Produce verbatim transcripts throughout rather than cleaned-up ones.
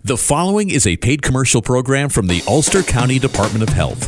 The following is a paid commercial program from the Ulster County Department of Health.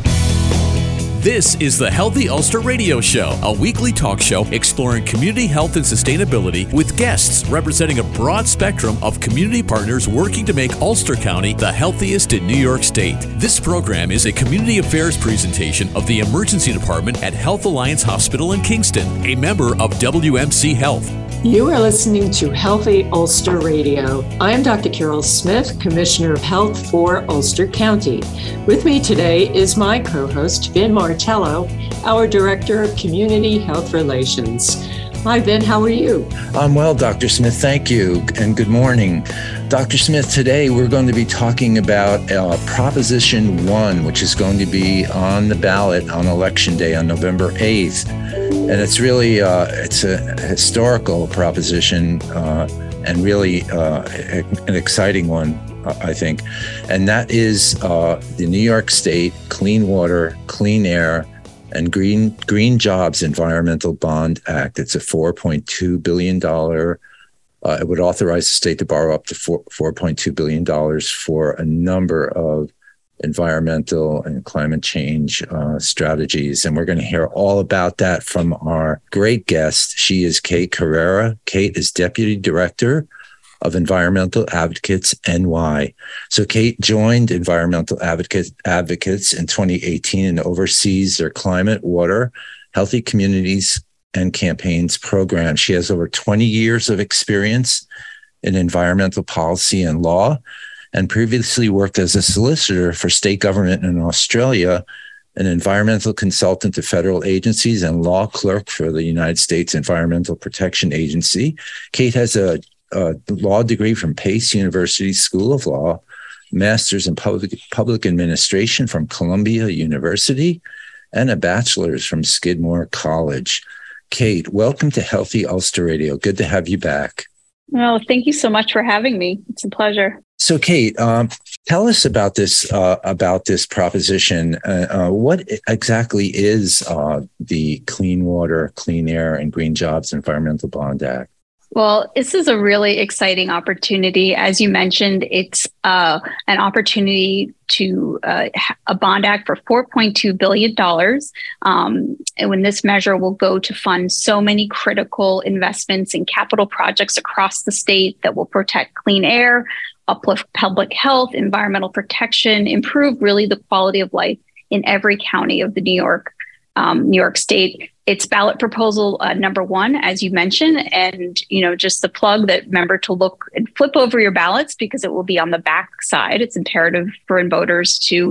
This is the Healthy Ulster Radio Show, a weekly talk show exploring community health and sustainability with guests representing a broad spectrum of community partners working to make Ulster County the healthiest in New York State. This program is a community affairs presentation of the Emergency Department at Health Alliance Hospital in Kingston, a member of W M C Health. You are listening to Healthy Ulster Radio. I am Doctor Carol Smith, Commissioner of Health for Ulster County. With me today is my co-host, Vin Martello, our Director of Community Health Relations. Hi, Vin, how are you? I'm well, Doctor Smith. Thank you, and good morning. Doctor Smith, today we're going to be talking about uh, Proposition one, which is going to be on the ballot on Election Day on November eighth. And it's really, uh, it's a historical proposition uh, and really uh, an exciting one, I think. And that is uh, the New York State Clean Water, Clean Air, and Green Green Jobs Environmental Bond Act. It's a four point two billion dollars. Uh, it would authorize the state to borrow up to four point two billion dollars for a number of environmental and climate change uh, strategies. And we're going to hear all about that from our great guest. She is Kate Carrera. Kate is Deputy Director of Environmental Advocates N Y. So Kate joined Environmental Advocate, Advocates in twenty eighteen and oversees their climate, water, healthy communities, and campaigns program. She has over twenty years of experience in environmental policy and law, and previously worked as a solicitor for state government in Australia, an environmental consultant to federal agencies, and law clerk for the United States Environmental Protection Agency. Kate has a, a law degree from Pace University School of Law, master's in public, public administration from Columbia University, and a bachelor's from Skidmore College. Kate, welcome to Healthy Ulster Radio. Good to have you back. Well, thank you so much for having me. It's a pleasure. So, Kate, um, tell us about this uh, about this proposition. Uh, uh, what exactly is uh, the Clean Water, Clean Air, and Green Jobs Environmental Bond Act? Well, this is a really exciting opportunity. As you mentioned, it's uh, an opportunity to uh, a bond act for four point two billion dollars. Um, and when this measure will go to fund so many critical investments in capital projects across the state that will protect clean air, uplift public health, environmental protection, improve really the quality of life in every county of the New York, um, New York State. It's ballot proposal uh, number one, as you mentioned, and you know, just the plug that remember to look and flip over your ballots because it will be on the back side. It's imperative for voters to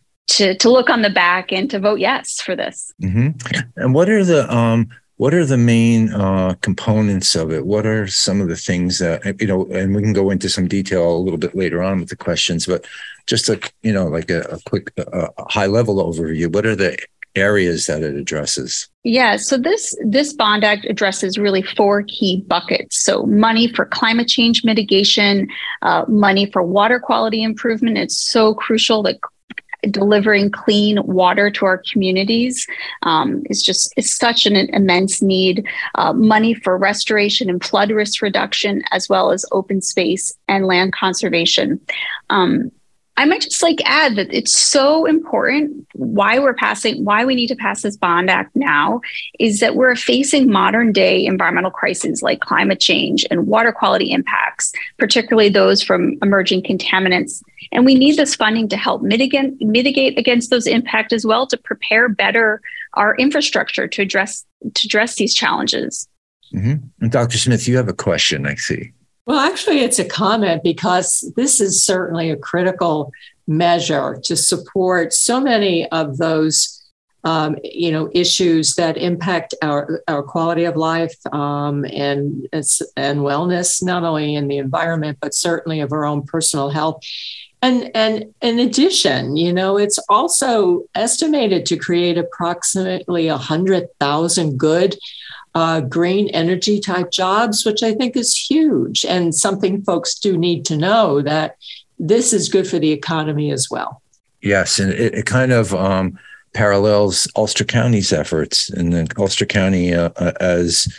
to to look on the back and to vote yes for this. Mm-hmm. And what are the um, what are the main uh, components of it? What are some of the things that, you know, and we can go into some detail a little bit later on with the questions, but just a, you know, like a, a quick uh, high level overview. What are the areas that it addresses? Yeah, so this this bond act addresses really four key buckets. So money for climate change mitigation, uh, money for water quality improvement. It's so crucial that delivering clean water to our communities um, is just is such an immense need. Uh, money for restoration and flood risk reduction, as well as open space and land conservation. Um, I might just like add that it's so important why we're passing, why we need to pass this bond act now is that we're facing modern day environmental crises like climate change and water quality impacts, particularly those from emerging contaminants. And we need this funding to help mitigate, mitigate against those impacts as well, to prepare better our infrastructure to address, to address these challenges. Mm-hmm. And Doctor Smith, you have a question, I see. Well, actually, it's a comment because this is certainly a critical measure to support so many of those, um, you know, issues that impact our, our quality of life um, and, and wellness, not only in the environment, but certainly of our own personal health. And, and in addition, you know, it's also estimated to create approximately one hundred thousand good Uh, green energy type jobs, which I think is huge and something folks do need to know that this is good for the economy as well. Yes, and it, it kind of um, parallels Ulster County's efforts, and then Ulster County uh, as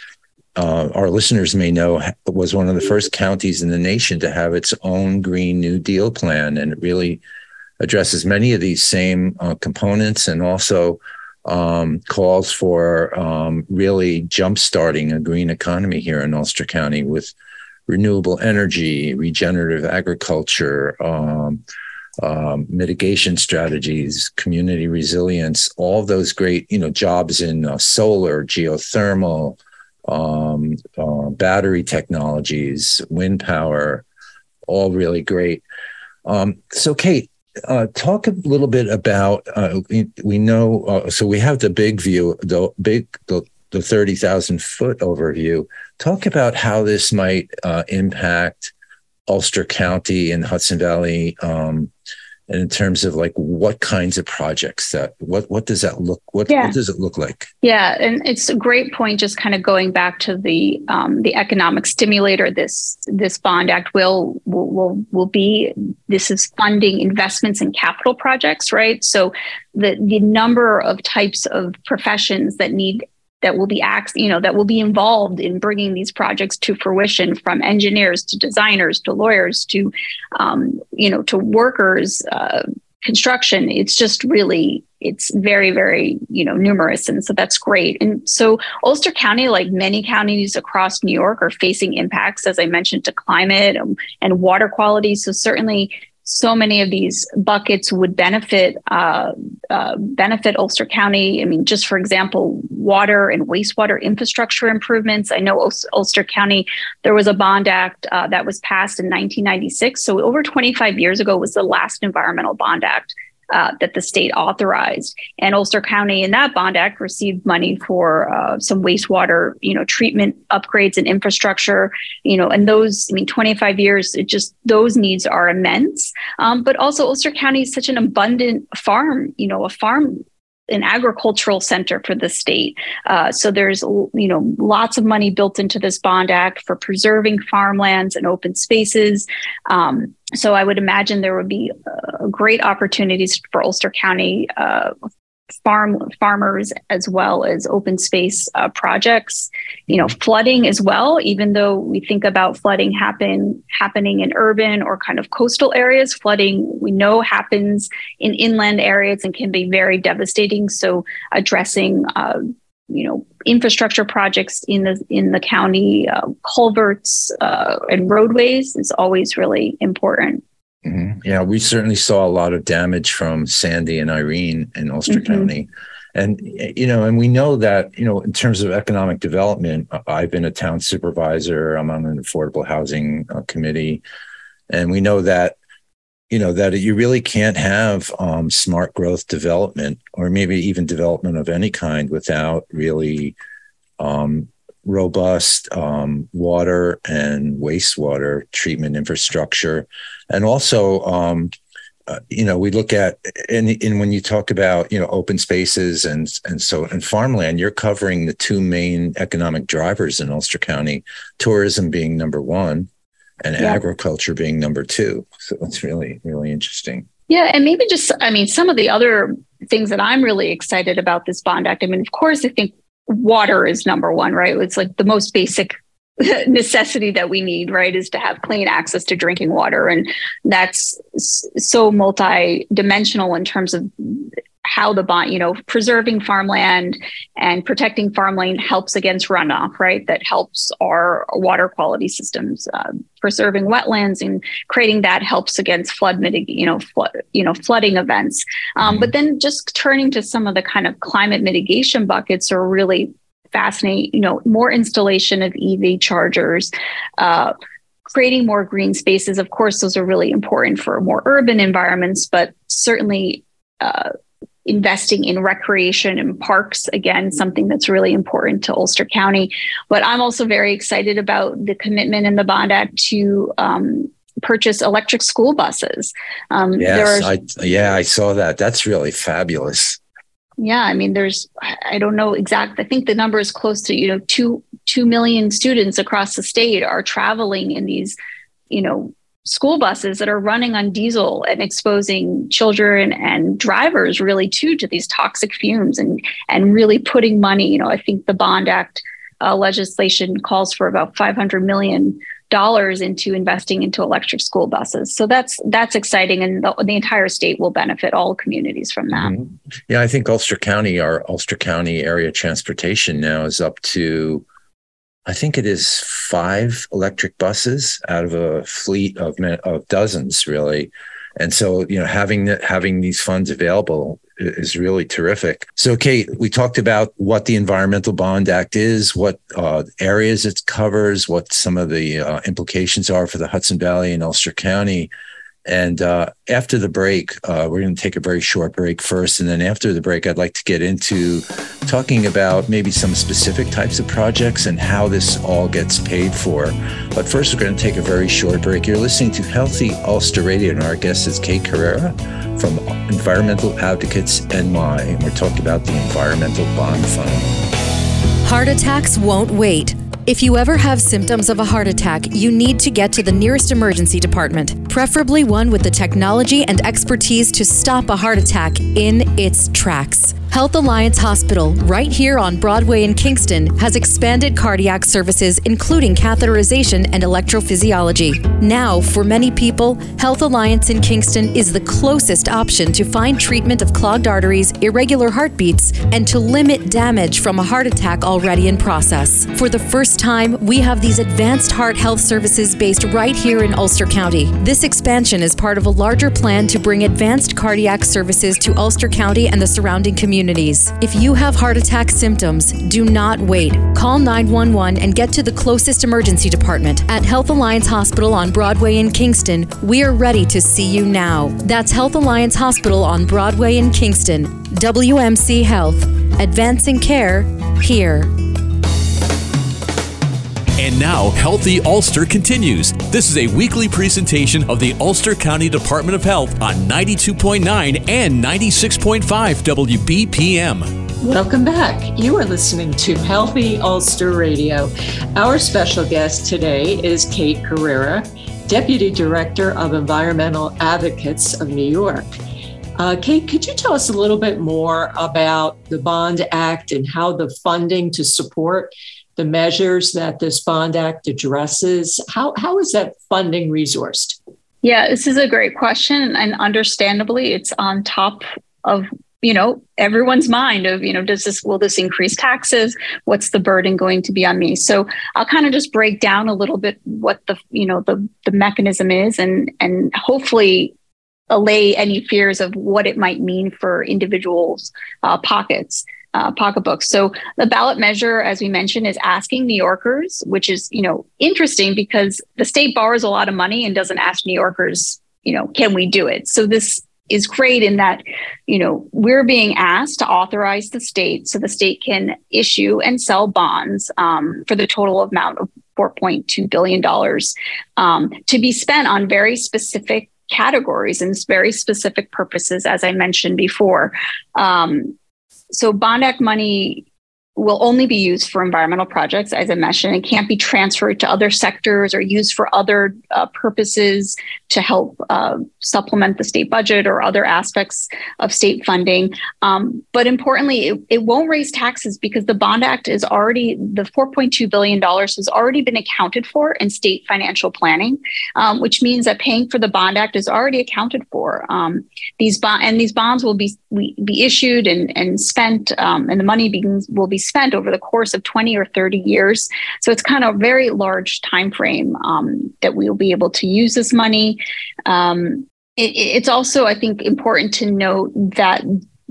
uh, our listeners may know, was one of the first counties in the nation to have its own Green New Deal plan. And it really addresses many of these same uh, components, and also um, calls for um, really jumpstarting a green economy here in Ulster County with renewable energy, regenerative agriculture, um, um, mitigation strategies, community resilience, all those great, you know, jobs in uh, solar, geothermal, um, uh, battery technologies, wind power, all really great. Um, so, Kate, uh, talk a little bit about, uh, we, we know, uh, so we have the big view, the big, the, the thirty thousand foot overview. Talk about how this might uh, impact Ulster County and Hudson Valley, um, and in terms of like what kinds of projects that, what what does that look, what, yeah. what does it look like? Yeah, and it's a great point, just kind of going back to the um, the economic stimulator this this Bond Act will, will, will, will be. This is funding investments in capital projects, right? So the, the number of types of professions that need that will be asked, you know, that will be involved in bringing these projects to fruition, from engineers to designers to lawyers to, um, you know, to workers, uh, construction. It's just really, it's very, very, you know, numerous. And so that's great. And so Ulster County, like many counties across New York, are facing impacts, as I mentioned, to climate and, and water quality. So certainly, so many of these buckets would benefit uh, uh, benefit Ulster County. I mean, just for example, water and wastewater infrastructure improvements. I know Ul- Ulster County, there was a Bond Act uh, that was passed in nineteen ninety-six. So over twenty-five years ago was the last environmental bond act Uh, that the state authorized. And Ulster County in that Bond Act received money for uh, some wastewater, you know, treatment upgrades and infrastructure, you know, and those, I mean, twenty-five years, it just, those needs are immense. Um, but also Ulster County is such an abundant farm, you know, a farm, an agricultural center for the state. Uh, so there's, you know, lots of money built into this Bond Act for preserving farmlands and open spaces. Um, so I would imagine there would be uh, great opportunities for Ulster County uh, farm farmers as well as open space uh, projects. You know, flooding as well. Even though we think about flooding happen happening in urban or kind of coastal areas, flooding we know happens in inland areas and can be very devastating. So addressing uh, you know, infrastructure projects in the in the county, uh, culverts uh, and roadways is always really important. Mm-hmm. Yeah, we certainly saw a lot of damage from Sandy and Irene in Ulster mm-hmm. County. And, you know, and we know that, you know, in terms of economic development, I've been a town supervisor. I'm on an affordable housing uh, committee. And we know that, you know, that you really can't have um, smart growth development, or maybe even development of any kind, without really um, robust um, water and wastewater treatment infrastructure. And also, um, uh, you know, we look at, and, and when you talk about, you know, open spaces and and so and farmland, you're covering the two main economic drivers in Ulster County, tourism being number one, and yeah. agriculture being number two. So it's really, really interesting. Yeah. And maybe just, I mean, some of the other things that I'm really excited about this Bond Act. I mean, of course, I think water is number one, right? It's like the most basic necessity that we need, right, is to have clean access to drinking water. And that's so multi-dimensional in terms of how the bond, you know, preserving farmland and protecting farmland helps against runoff, right? That helps our water quality systems. Uh, preserving wetlands and creating that helps against flood mitig, you know, flood, you know, flooding events. Um, mm-hmm. But then just turning to some of the kind of climate mitigation buckets are really fascinating. You know, more installation of E V chargers. Uh, creating more green spaces. Of course, those are really important for more urban environments, but certainly uh, investing in recreation and parks, again, something that's really important to Ulster County. But I'm also very excited about the commitment in the Bond Act to um, purchase electric school buses. Um, yes, there are, I, yeah, I saw that. That's really fabulous. Yeah, I mean, there's, I don't know exactly, I think the number is close to, you know, two, two million students across the state are traveling in these, you know, school buses that are running on diesel and exposing children and drivers really too to these toxic fumes, and, and really putting money, you know, I think the Bond Act uh, legislation calls for about five hundred million dollars into investing into electric school buses. So that's that's exciting, and the, the entire state will benefit, all communities from that. Mm-hmm. Yeah, I think Ulster County, our Ulster County area transportation now is up to, I think it is five electric buses out of a fleet of of dozens, really. And so, you know, having the, having these funds available is really terrific. So, Kate, we talked about what the Environmental Bond Act is, what uh, areas it covers, what some of the uh, implications are for the Hudson Valley and Ulster County. And uh, after the break, uh, we're going to take a very short break first. And then after the break, I'd like to get into talking about maybe some specific types of projects and how this all gets paid for. But first, we're going to take a very short break. You're listening to Healthy Ulster Radio, and our guest is Kate Carrera from Environmental Advocates N Y, and we're talking about the Environmental Bond Fund. Heart attacks won't wait. If you ever have symptoms of a heart attack, you need to get to the nearest emergency department, preferably one with the technology and expertise to stop a heart attack in its tracks. Health Alliance Hospital, right here on Broadway in Kingston, has expanded cardiac services, including catheterization and electrophysiology. Now, for many people, Health Alliance in Kingston is the closest option to find treatment of clogged arteries, irregular heartbeats, and to limit damage from a heart attack already in process. For the first time, we have these advanced heart health services based right here in Ulster County. This expansion is part of a larger plan to bring advanced cardiac services to Ulster County and the surrounding communities. If you have heart attack symptoms, do not wait. Call nine one one and get to the closest emergency department. At Health Alliance Hospital on Broadway in Kingston, we are ready to see you now. That's Health Alliance Hospital on Broadway in Kingston. W M C Health. Advancing care here. And now, Healthy Ulster continues. This is a weekly presentation of the Ulster County Department of Health on ninety-two point nine and ninety-six point five W B P M. Welcome back. You are listening to Healthy Ulster Radio. Our special guest today is Kate Carrera, Deputy Director of Environmental Advocates of New York. Uh, Kate, could you tell us a little bit more about the Bond Act and how the funding to support the measures that this Bond Act addresses, how how is that funding resourced? Yeah, this is a great question. And understandably, it's on top of, you know, everyone's mind of, you know, does this, will this increase taxes? What's the burden going to be on me? So I'll kind of just break down a little bit what the, you know, the, the mechanism is, and, and hopefully allay any fears of what it might mean for individuals' uh, pockets. Uh, pocketbooks. So the ballot measure, as we mentioned, is asking New Yorkers, which is, you know, interesting because the state borrows a lot of money and doesn't ask New Yorkers, you know, can we do it? So this is great in that, you know, we're being asked to authorize the state so the state can issue and sell bonds um, for the total amount of four point two billion dollars um, to be spent on very specific categories and very specific purposes, as I mentioned before. Um, So Bond Act money will only be used for environmental projects, as I mentioned. It can't be transferred to other sectors or used for other uh, purposes to help uh, supplement the state budget or other aspects of state funding. Um, but importantly, it, it won't raise taxes because the Bond Act is already, the four point two billion dollars has already been accounted for in state financial planning, um, which means that paying for the Bond Act is already accounted for. Um, these bond and these bonds will be we, be issued and, and spent, um, and the money begins, will be spent over the course of twenty or thirty years. So it's kind of a very large time frame um, that we will be able to use this money. Um, it, it's also, I think, important to note that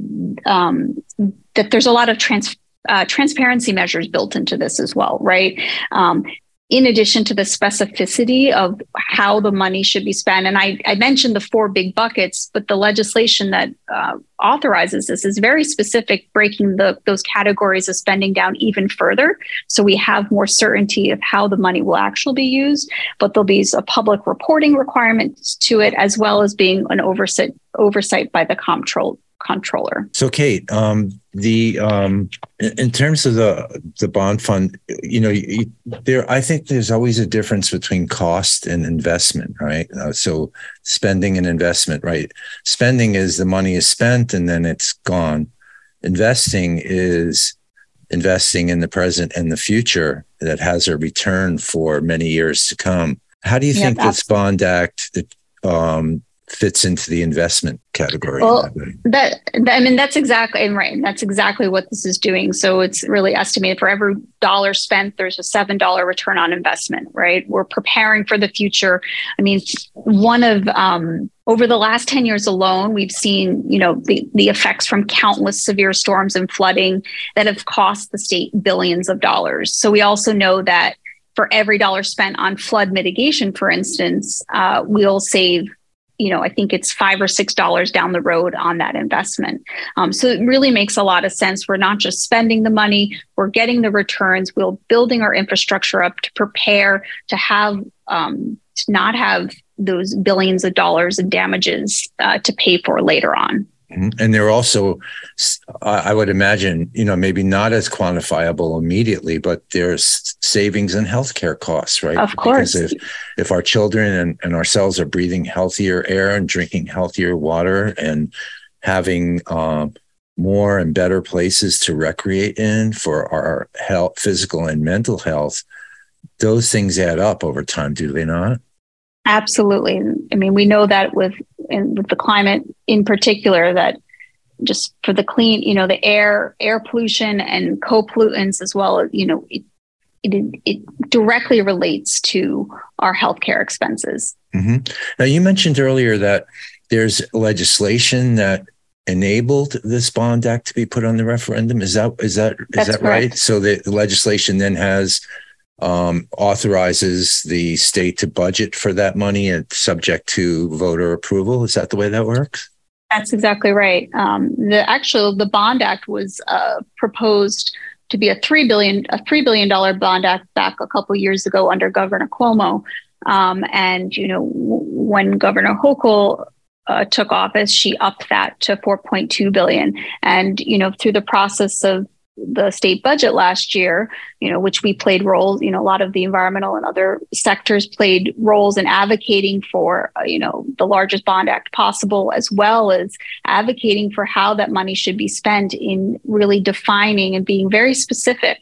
um, that there's a lot of trans, uh, transparency measures built into this as well, right? Um, in addition to the specificity of how the money should be spent. And I, I mentioned the four big buckets, but the legislation that uh, authorizes this is very specific, breaking the, those categories of spending down even further. So we have more certainty of how the money will actually be used, but there'll be a public reporting requirements to it, as well as being an oversight oversight by the comptroller. Controller. So, Kate, um, the um, in terms of the the bond fund, you know, you, there, I think there's always a difference between cost and investment, right? Uh, so, spending and investment, right? Spending is the money is spent and then it's gone. Investing is investing in the present and the future that has a return for many years to come. How do you yep, think this Bond Act um, fits into the investment category? Well, that, that I mean, that's exactly right. And that's exactly what this is doing. So it's really estimated for every dollar spent, there's a seven dollars return on investment, right? We're preparing for the future. I mean, one of, um, over the last ten years alone, we've seen, you know, the, the effects from countless severe storms and flooding that have cost the state billions of dollars. So we also know that for every dollar spent on flood mitigation, for instance, uh, we'll save, you know, I think it's five or six dollars down the road on that investment. Um, so it really makes a lot of sense. We're not just spending the money, we're getting the returns. We're building our infrastructure up to prepare to have, um, to not have those billions of dollars in damages uh, to pay for later on. And they're also, I would imagine, you know, maybe not as quantifiable immediately, but there's savings in healthcare costs, right? Of course. Because if, if our children and, and ourselves are breathing healthier air and drinking healthier water and having um, more and better places to recreate in for our health, physical and mental health, those things add up over time, do they not? Absolutely. I mean, we know that with, in, with the climate in particular, that just for the clean, you know, the air, air pollution and co-pollutants as well, you know, it, it, it directly relates to our healthcare expenses. Mm-hmm. Now, you mentioned earlier that there's legislation that enabled this Bond Act to be put on the referendum. Is that, is that, is That's that right? So the legislation then has Um, authorizes the state to budget for that money and subject to voter approval. Is that the way that works? That's exactly right. Um, the actual the Bond Act was uh, proposed to be a three billion a three billion dollar Bond Act back a couple of years ago under Governor Cuomo, um, and you know w- when Governor Hochul uh, took office, she upped that to four point two billion. And you know through the process of the state budget last year, you know, which we played roles, you know, a lot of the environmental and other sectors played roles in advocating for, uh, you know, the largest bond act possible, as well as advocating for how that money should be spent in really defining and being very specific,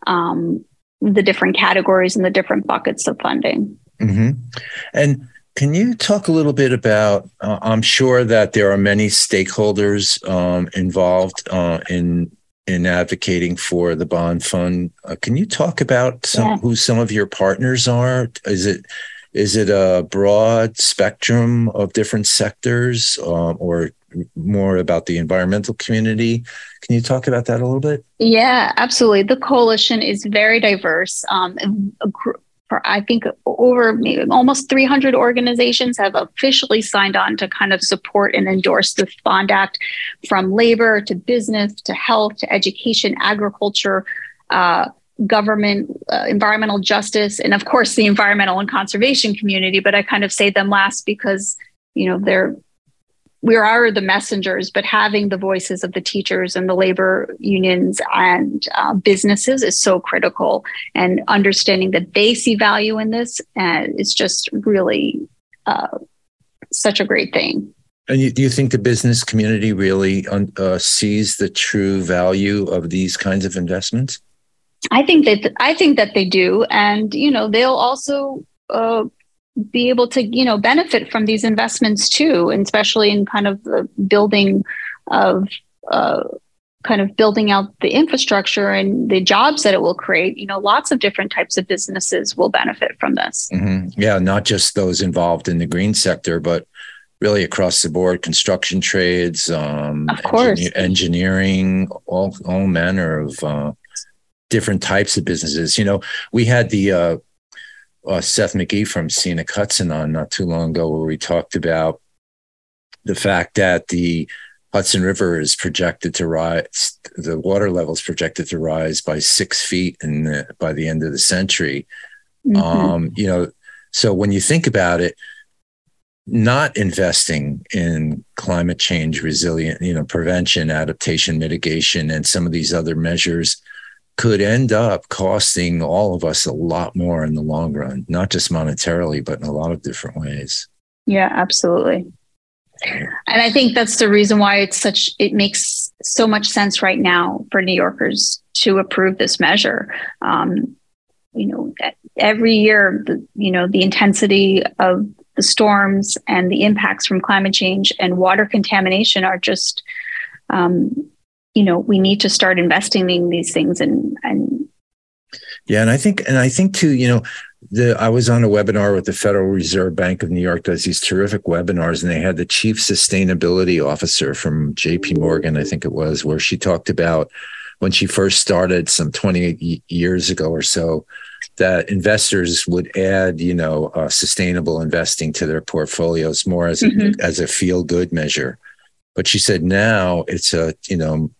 um, the different categories and the different buckets of funding. Mm-hmm. And can you talk a little bit about, uh, I'm sure that there are many stakeholders um, involved uh, in in advocating for the bond fund. Uh, can you talk about some, yeah. who some of your partners are? Is it is it a broad spectrum of different sectors, um, or more about the environmental community? Can you talk about that a little bit? Yeah, absolutely. The coalition is very diverse. Um, a gr- for, I think over maybe almost three hundred organizations have officially signed on to kind of support and endorse this Bond Act, from labor to business to health to education, agriculture, uh, government, uh, environmental justice, and of course the environmental and conservation community. But I kind of say them last because, you know, they're we are the messengers, but having the voices of the teachers and the labor unions and uh, businesses is so critical, and understanding that they see value in this uh, is just really uh, such a great thing. And you, do you think the business community really uh, sees the true value of these kinds of investments? I think that I think that they do, and you know they'll also uh, be able to you know benefit from these investments too, and especially in kind of the building of uh, kind of building out the infrastructure and the jobs that it will create. You know, lots of different types of businesses will benefit from this. Mm-hmm. Yeah, not just those involved in the green sector, but really across the board, construction trades, um, of course, engineer, engineering, all all manner of uh, different types of businesses. You know, we had the uh, uh, Seth McGee from Scenic Hudson on not too long ago, where we talked about the fact that the Hudson River is projected to rise, the water level is projected to rise by six feet in the, by the end of the century. Mm-hmm. Um, you know, so when you think about it, not investing in climate change resilient, you know, prevention, adaptation, mitigation, and some of these other measures could end up costing all of us a lot more in the long run, not just monetarily, but in a lot of different ways. Yeah, absolutely. And I think that's the reason why it's such, it makes so much sense right now for New Yorkers to approve this measure. Um, you know, every year, the, you know, the intensity of the storms and the impacts from climate change and water contamination are just, um, you know, we need to start investing in these things. And, and yeah, and I think, and I think too, you know, the I was on a webinar with the Federal Reserve Bank of New York, does these terrific webinars, and they had the chief sustainability officer from J P Morgan, I think it was, where she talked about when she first started some twenty years ago or so, that investors would add, you know, uh, sustainable investing to their portfolios more as mm-hmm. a, as a feel-good measure. But she said now it's a, you know,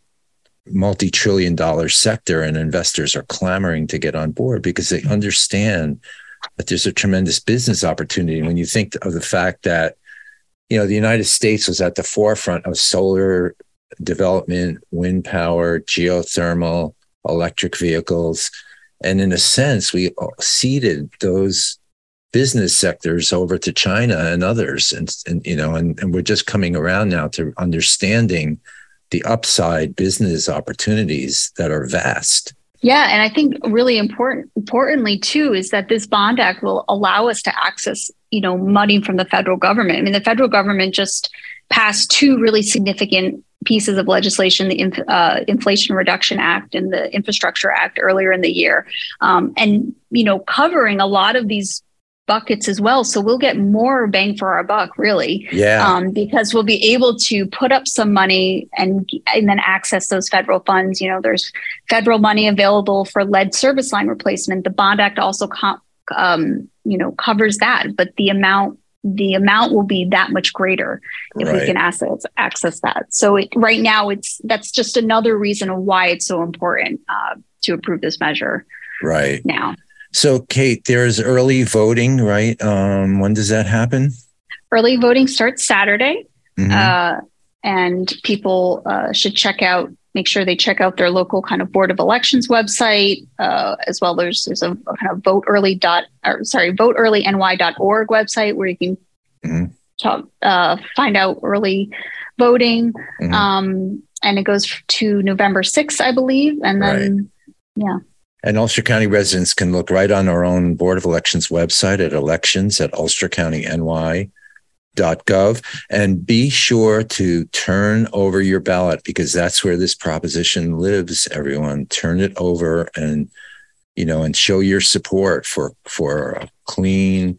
multi-trillion dollar sector, and investors are clamoring to get on board because they understand that there's a tremendous business opportunity. When you think of the fact that, you know, the United States was at the forefront of solar development, wind power, geothermal, electric vehicles. And in a sense, we ceded those business sectors over to China and others. And, and you know, and, and we're just coming around now to understanding the upside business opportunities that are vast. Yeah. And I think really important, importantly too, is that this Bond Act will allow us to access, you know, money from the federal government. I mean, the federal government just passed two really significant pieces of legislation, the uh, Inflation Reduction Act and the Infrastructure Act earlier in the year. Um, and, you know, covering a lot of these buckets as well. So we'll get more bang for our buck, really. Yeah. Um, because we'll be able to put up some money and, and then access those federal funds. You know, there's federal money available for lead service line replacement. The Bond Act also, com- um, you know, covers that, but the amount the amount will be that much greater if right. we can access access that. So it, right now, it's that's just another reason why it's so important uh, to approve this measure. Right now. So, Kate, there's early voting, right? Um, when does that happen? Early voting starts Saturday, mm-hmm. uh, and people uh, should check out. Make sure they check out their local kind of Board of Elections website, uh, as well. There's there's a, a kind of vote early dot or sorry vote early N Y dot org website where you can mm-hmm. talk, uh, find out early voting, mm-hmm. um, and it goes to November sixth, I believe, and then right. yeah. And Ulster County residents can look right on our own Board of Elections website at elections at ulster county n y dot gov, and be sure to turn over your ballot, because that's where this proposition lives. Everyone, turn it over and, you know, and show your support for for a clean,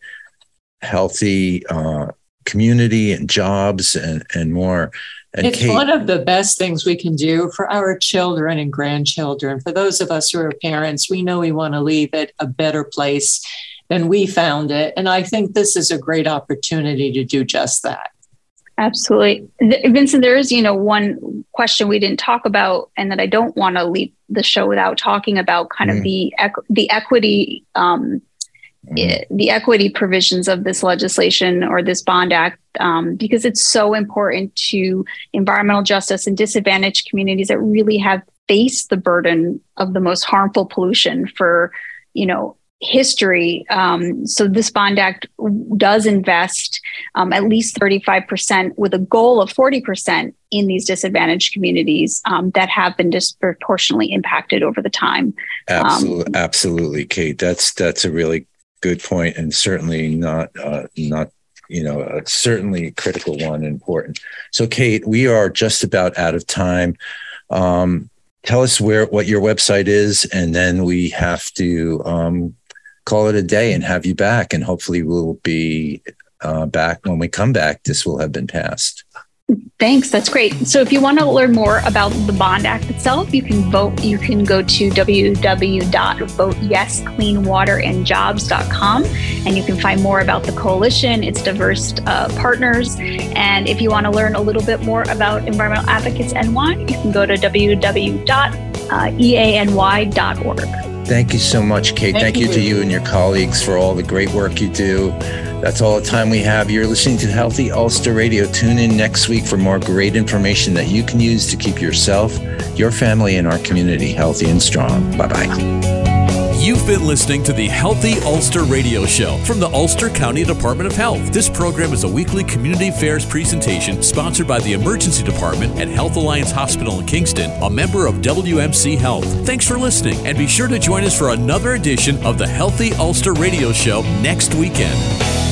healthy uh, community and jobs and and more. And it's Kate, one of the best things we can do for our children and grandchildren. For those of us who are parents, we know we want to leave it a better place than we found it. And I think this is a great opportunity to do just that. Absolutely. Vincent, there is, you know, one question we didn't talk about, and that I don't want to leave the show without talking about kind mm. of the equ- the equity um, mm. the equity provisions of this legislation or this Bond Act, um, because it's so important to environmental justice and disadvantaged communities that really have faced the burden of the most harmful pollution for, you know, history. Um, so this Bond Act does invest um, at least thirty-five percent with a goal of forty percent in these disadvantaged communities um, that have been disproportionately impacted over the time. Absolutely, um, absolutely, Kate. That's that's a really good point, and certainly not uh, not you know uh, certainly a critical one, important. So, Kate, we are just about out of time. Um, tell us where what your website is, and then we have to um, call it a day and have you back, and hopefully we'll be uh, back. When we come back, this will have been passed. Thanks. That's great. So if you want to learn more about the Bond Act itself, you can vote. You can go to w w w dot vote yes clean water and jobs dot com, and you can find more about the coalition, its diverse uh, partners. And if you want to learn a little bit more about Environmental Advocates N Y, you can go to w w w dot e a n y dot org. Thank you so much, Kate. Thank, Thank you. you to you and your colleagues for all the great work you do. That's all the time we have. You're listening to Healthy Ulster Radio. Tune in next week for more great information that you can use to keep yourself, your family, and our community healthy and strong. Bye-bye. You've been listening to the Healthy Ulster Radio Show from the Ulster County Department of Health. This program is a weekly community affairs presentation sponsored by the Emergency Department at Health Alliance Hospital in Kingston, a member of W M C Health. Thanks for listening, and be sure to join us for another edition of the Healthy Ulster Radio Show next weekend.